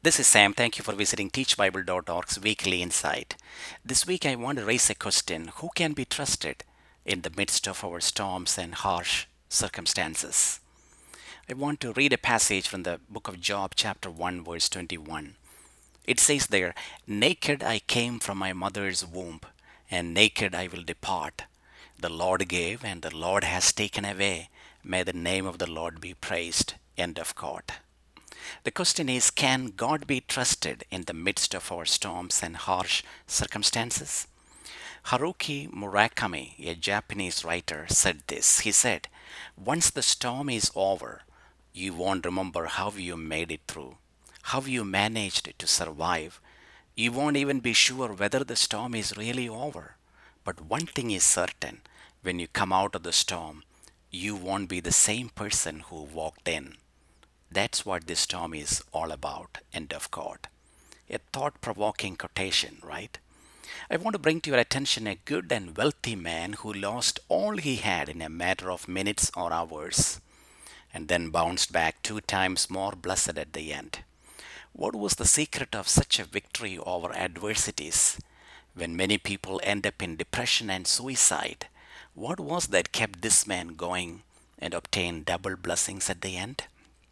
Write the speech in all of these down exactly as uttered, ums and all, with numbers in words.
This is Sam. Thank you for visiting teach bible dot org's weekly insight. This week I want to raise a question: who can be trusted in the midst of our storms and harsh circumstances? I want to read a passage from the book of Job, chapter one, verse twenty-one. It says there, "Naked I came from my mother's womb, and naked I will depart. The Lord gave, and the Lord has taken away. May the name of the Lord be praised." End of quote. The question is, can God be trusted in the midst of our storms and harsh circumstances? Haruki Murakami, a Japanese writer, said this. He said, "Once the storm is over, you won't remember how you made it through, how you managed to survive. You won't even be sure whether the storm is really over. But one thing is certain: when you come out of the storm, you won't be the same person who walked in." That's what this storm is all about. End of quote. A thought provoking quotation, right? I want to bring to your attention a good and wealthy man who lost all he had in a matter of minutes or hours and then bounced back two times more blessed at the end. What was the secret of such a victory over adversities when many people end up in depression and suicide? What was that kept this man going and obtained double blessings at the end?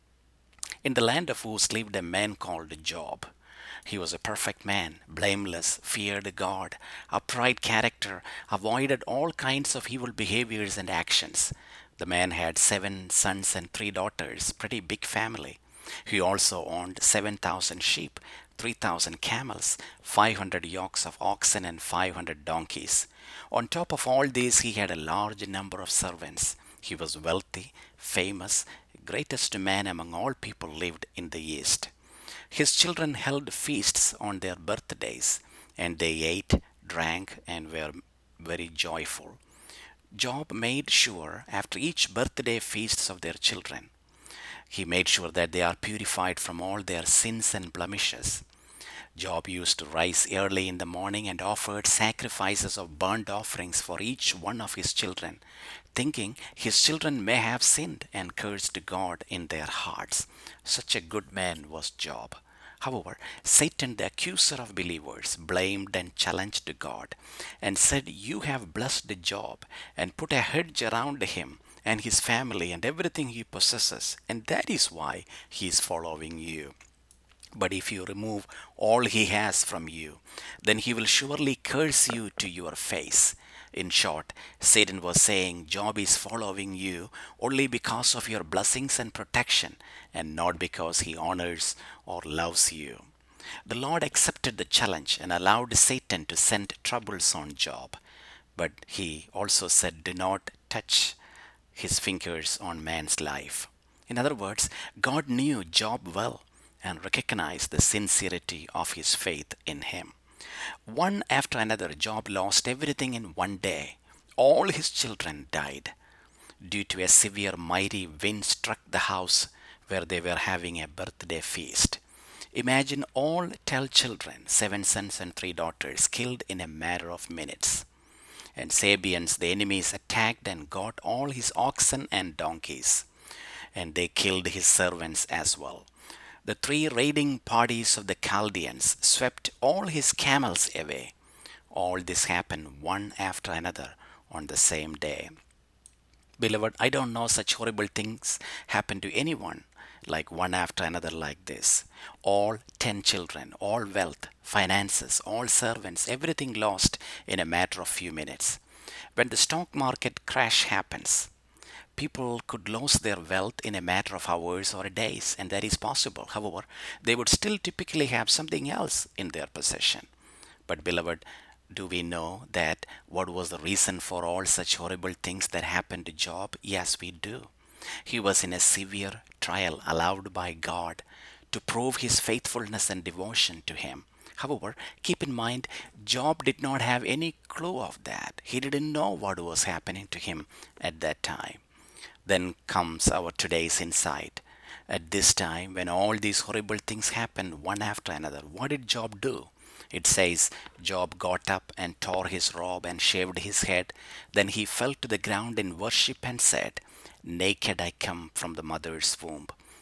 In the land of Uz lived a man called Job. He was a perfect man, blameless, feared God, upright character, avoided all kinds of evil behaviors and actions. The man had seven sons and three daughters, pretty big family. He also owned seven thousand sheep, three thousand camels, five hundred yokes of oxen, and five hundred donkeys. On top of all these, he had a large number of servants. He was wealthy, famous, greatest man among all people lived in the East. His children held feasts on their birthdays, and they ate, drank, and were very joyful. Job made sure after each birthday feasts of their children, he made sure that they are purified from all their sins and blemishes. Job used to rise early in the morning and offered sacrifices of burnt offerings for each one of his children, thinking his children may have sinned and cursed God in their hearts. Such a good man was Job. However, Satan, the accuser of believers, blamed and challenged God and said, "You have blessed Job and put a hedge around him and his family and everything he possesses, and that is why he is following you. But if you remove all he has from you, then he will surely curse you to your face." In short, Satan was saying, Job is following you only because of your blessings and protection, and not because he honors or loves you. The Lord accepted the challenge and allowed Satan to send troubles on Job. But he also said, "Do not touch his fingers on man's life." In other words, God knew Job well and recognized the sincerity of his faith in him. One after another, Job lost everything in one day. All his children died due to a severe, mighty wind struck the house where they were having a birthday feast. Imagine all ten children, seven sons and three daughters, killed in a matter of minutes. And Sabians, the enemies, attacked and got all his oxen and donkeys, and they killed his servants as well. The three raiding parties of the Chaldeans swept all his camels away. All this happened one after another on the same day. Beloved, I don't know such horrible things happen to anyone like one after another like this. All ten children, all wealth, finances, all servants, everything lost in a matter of few minutes. When the stock market crash happens, people could lose their wealth in a matter of hours or days, and that is possible. However, they would still typically have something else in their possession. But, beloved, do we know that what was the reason for all such horrible things that happened to Job? Yes, we do. He was in a severe trial allowed by God to prove his faithfulness and devotion to him. However, keep in mind, Job did not have any clue of that. He didn't know what was happening to him at that time. Then comes our today's insight. At this time, when all these horrible things happened one after another, what did Job do? It says, Job got up and tore his robe and shaved his head. Then he fell to the ground in worship and said, "Naked I come from the mother's womb,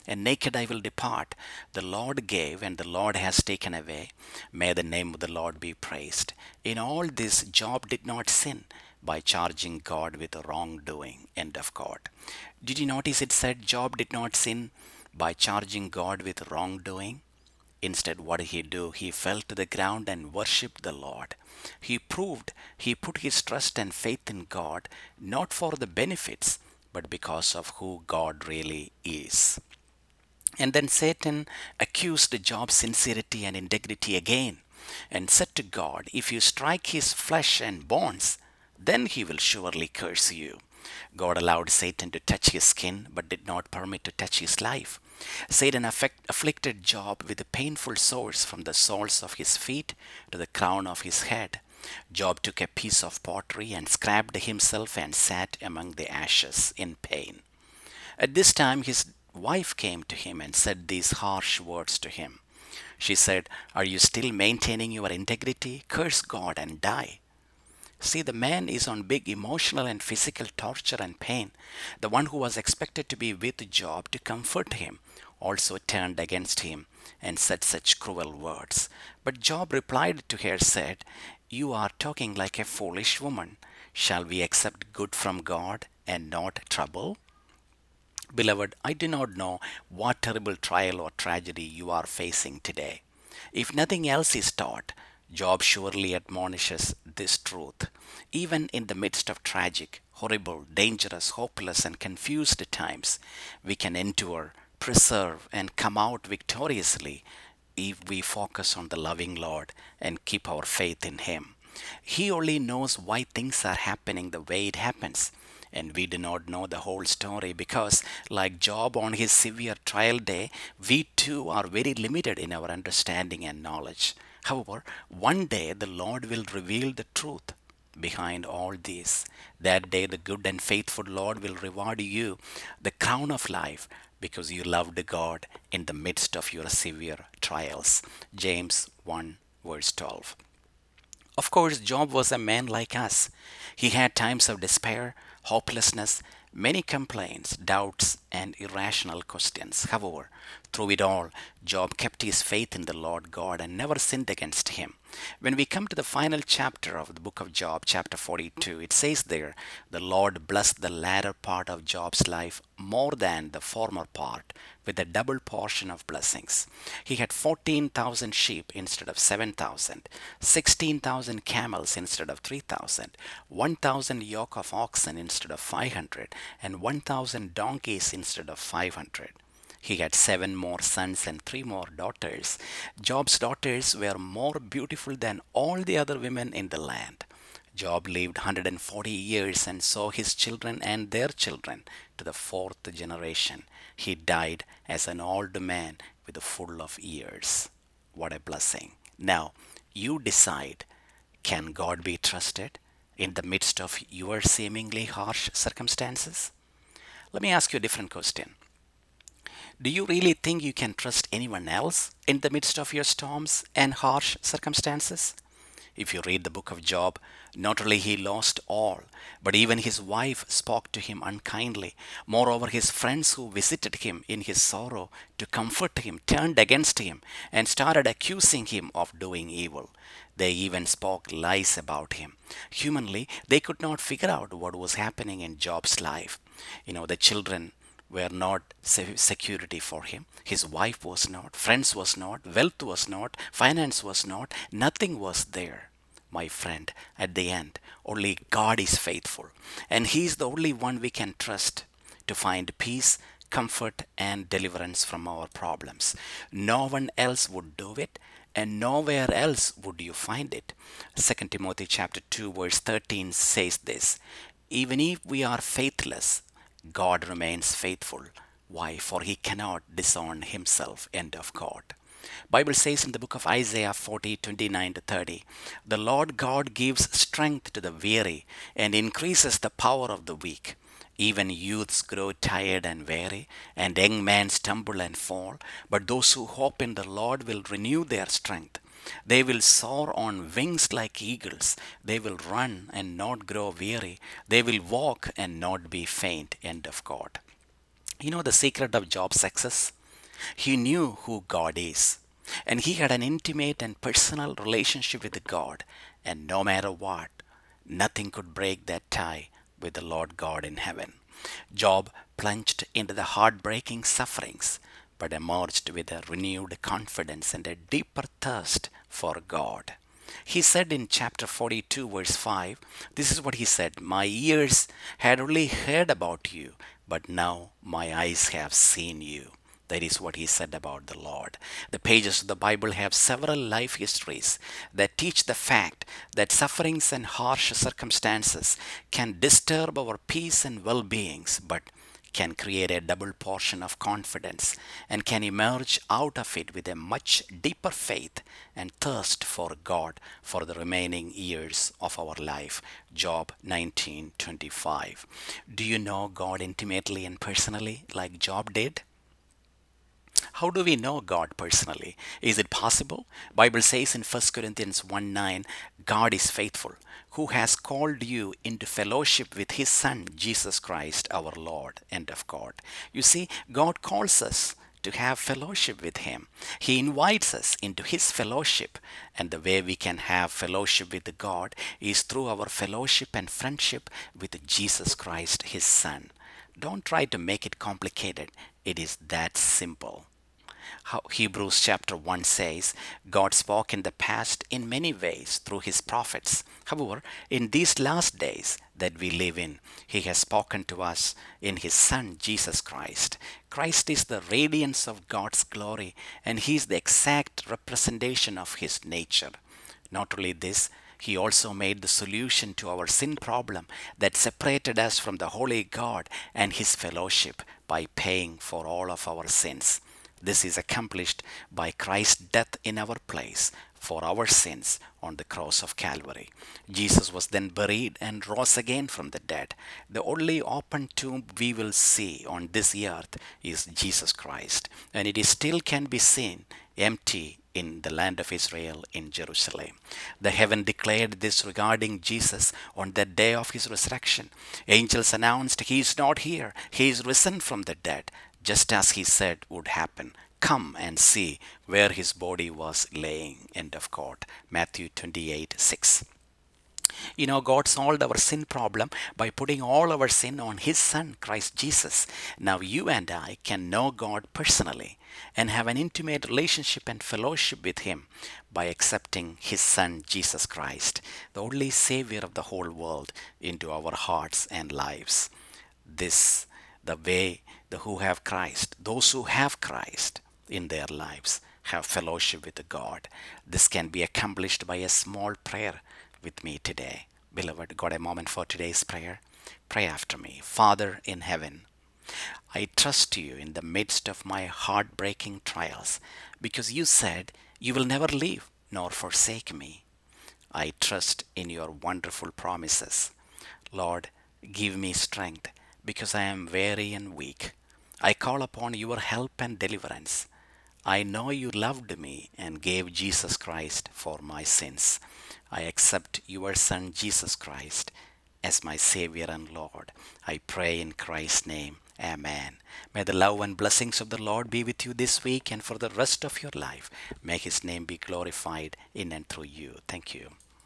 and naked I will depart. The Lord gave, and the Lord has taken away. May the name of the Lord be praised. In all this, Job did not sin by charging God with wrongdoing. End of quote. Did you notice it said Job did not sin by charging God with wrongdoing? Instead, what did he do? He fell to the ground and worshiped the Lord. He proved he put his trust and faith in God not for the benefits, but because of who God really is. And then Satan accused Job's sincerity and integrity again and said to God, if you strike his flesh and bones, then he will surely curse you. God allowed Satan to touch his skin but did not permit to touch his life. Satan affect, afflicted Job with a painful sores from the soles of his feet to the crown of his head. Job took a piece of pottery and scraped himself and sat among the ashes in pain. At this time, his wife came to him and said these harsh words to him. She said, are you still maintaining your integrity? Curse God and die. See, the man is on big emotional and physical torture and pain. The one who was expected to be with Job to comfort him also turned against him and said such cruel words. But Job replied to her, said, you are talking like a foolish woman. Shall we accept good from God and not trouble? Beloved, I do not know what terrible trial or tragedy you are facing today. If nothing else is taught, Job surely admonishes this truth. Even in the midst of tragic, horrible, dangerous, hopeless, and confused times, we can endure, preserve, and come out victoriously if we focus on the loving Lord and keep our faith in Him. He only knows why things are happening the way it happens. And we do not know the whole story because, like Job on his severe trial day, we too are very limited in our understanding and knowledge. However, one day the Lord will reveal the truth behind all this. That day, the good and faithful Lord will reward you the crown of life because you loved God in the midst of your severe trials. James one, verse twelve. Of course, Job was a man like us. He had times of despair, hopelessness, many complaints, doubts, and irrational questions. However, through it all, Job kept his faith in the Lord God and never sinned against him. When we come to the final chapter of the book of Job, chapter forty-two, it says there, the Lord blessed the latter part of Job's life more than the former part with a double portion of blessings. He had fourteen thousand sheep instead of seven thousand, sixteen thousand camels instead of three thousand, one thousand yoke of oxen instead of five hundred, and one thousand donkeys instead of five hundred. He had seven more sons and three more daughters. Job's daughters were more beautiful than all the other women in the land. Job lived one hundred forty years and saw his children and their children to the fourth generation. He died as an old man with a full of years. What a blessing. Now, you decide, can God be trusted in the midst of your seemingly harsh circumstances? Let me ask you a different question. Do you really think you can trust anyone else in the midst of your storms and harsh circumstances? If you read the book of Job, not only he lost all, but even his wife spoke to him unkindly. Moreover, his friends who visited him in his sorrow to comfort him turned against him and started accusing him of doing evil. They even spoke lies about him. Humanly, they could not figure out what was happening in Job's life. You know, the children were not security for him. His wife was not, friends was not, wealth was not, finance was not, nothing was there. My friend, at the end, only God is faithful, and He is the only one we can trust to find peace, comfort, and deliverance from our problems. No one else would do it, and nowhere else would you find it. Second Timothy chapter two verse thirteen says this, even if we are faithless, God remains faithful. Why? For He cannot disown Himself. End of quote. Bible says in the book of Isaiah forty, twenty-nine to thirty, the Lord God gives strength to the weary and increases the power of the weak. Even youths grow tired and weary, and young men stumble and fall. But those who hope in the Lord will renew their strength. They will soar on wings like eagles. They will run and not grow weary. They will walk and not be faint. End of quote. You know the secret of Job's success? He knew who God is, and he had an intimate and personal relationship with God, and no matter what, nothing could break that tie with the Lord God in heaven. Job plunged into the heartbreaking sufferings, but emerged with a renewed confidence and a deeper thirst for God. He said in chapter forty-two, verse five, this is what he said: My ears had only heard about you, but now my eyes have seen you. That is what he said about the Lord. The pages of the Bible have several life histories that teach the fact that sufferings and harsh circumstances can disturb our peace and well beings, but can create a double portion of confidence and can emerge out of it with a much deeper faith and thirst for God for the remaining years of our life. Job nineteen twenty-five. Do you know God intimately and personally like Job did? How do we know God personally? Is it possible? Bible says in First Corinthians one nine, God is faithful, who has called you into fellowship with his Son, Jesus Christ our Lord. End of God. You see, God calls us to have fellowship with him. He invites us into his fellowship, and the way we can have fellowship with God is through our fellowship and friendship with Jesus Christ, his Son. Don't try to make it complicated. It is that simple. How Hebrews chapter one says, God spoke in the past in many ways through his prophets. However, in these last days that we live in, he has spoken to us in his Son, Jesus Christ. Christ is the radiance of God's glory, and he is the exact representation of his nature. Not only this, he also made the solution to our sin problem that separated us from the holy God and his fellowship by paying for all of our sins. This is accomplished by Christ's death in our place for our sins on the cross of Calvary. Jesus was then buried and rose again from the dead. The only open tomb we will see on this earth is Jesus Christ, and it is still can be seen empty in the land of Israel in Jerusalem. The heaven declared this regarding Jesus on the day of his resurrection. Angels announced, he is not here, he is risen from the dead, just as he said would happen. Come and see where his body was laying. End of quote. Matthew twenty-eight six. You know, God solved our sin problem by putting all our sin on his Son, Christ Jesus. Now you and I can know God personally and have an intimate relationship and fellowship with him by accepting his Son, Jesus Christ, the only Savior of the whole world, into our hearts and lives. This, the way the who have Christ, those who have Christ in their lives, have fellowship with the God. This can be accomplished by a small prayer with me today. Beloved, got a moment for today's prayer? Pray after me. Father in heaven, I trust you in the midst of my heartbreaking trials because you said you will never leave nor forsake me. I trust in your wonderful promises. Lord, give me strength because I am weary and weak. I call upon your help and deliverance. I know you loved me and gave Jesus Christ for my sins. I accept your Son, Jesus Christ, as my Savior and Lord. I pray in Christ's name. Amen. May the love and blessings of the Lord be with you this week and for the rest of your life. May his name be glorified in and through you. Thank you.